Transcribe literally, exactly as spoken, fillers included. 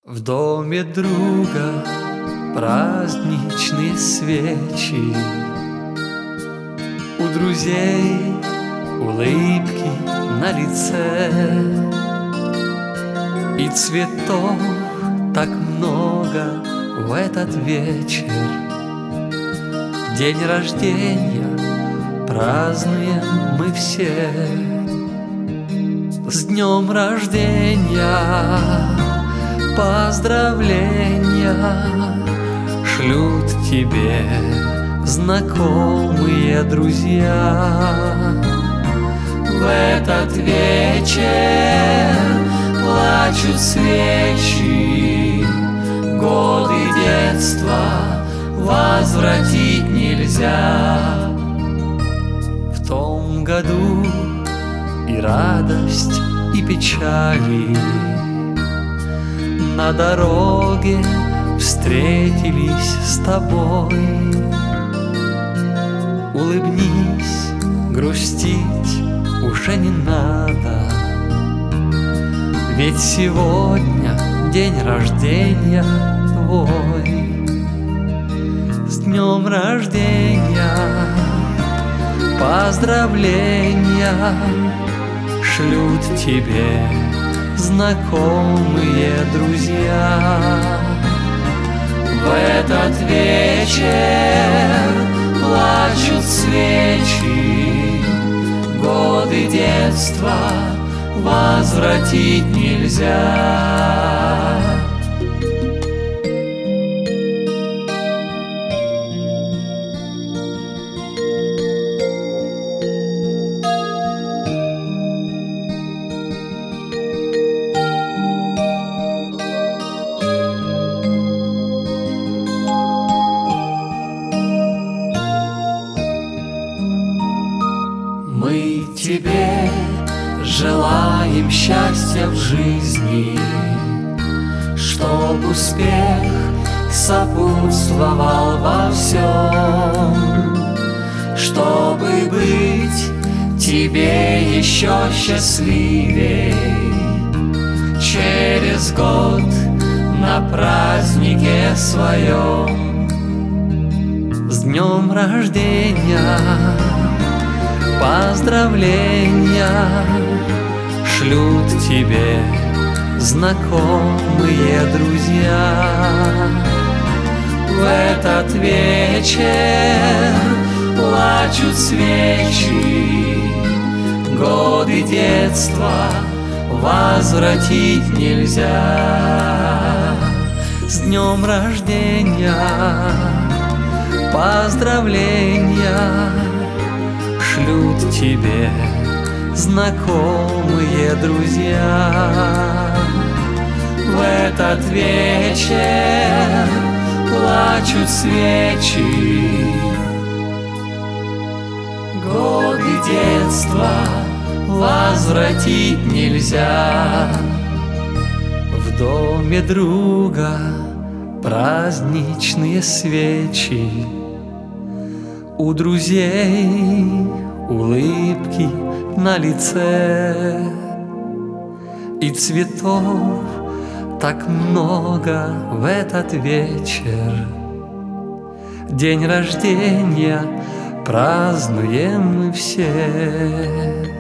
В доме друга праздничные свечи, у друзей улыбки на лице, и цветов так много в этот вечер. День рождения празднуем мы все. С днем рождения поздравления шлют тебе знакомые друзья. В этот вечер плачут свечи, годы детства возвратить нельзя. В том году и радость, и печали на дороге встретились с тобой. Улыбнись, грустить уже не надо, ведь сегодня день рождения твой. С днем рождения поздравления шлют тебе знакомые друзья. В этот вечер плачут свечи, годы детства возвратить нельзя. Мы тебе желаем счастья в жизни, чтоб успех сопутствовал во всем, чтобы быть тебе еще счастливей через год на празднике своем. С днем рождения поздравления шлют тебе знакомые друзья. В этот вечер плачут свечи, годы детства возвратить нельзя. С днем рождения поздравления шлют тебе знакомые друзья. В этот вечер плачут свечи, годы детства возвратить нельзя. В доме друга праздничные свечи, у друзей улыбки на лице, и цветов так много в этот вечер. День рождения празднуем мы все.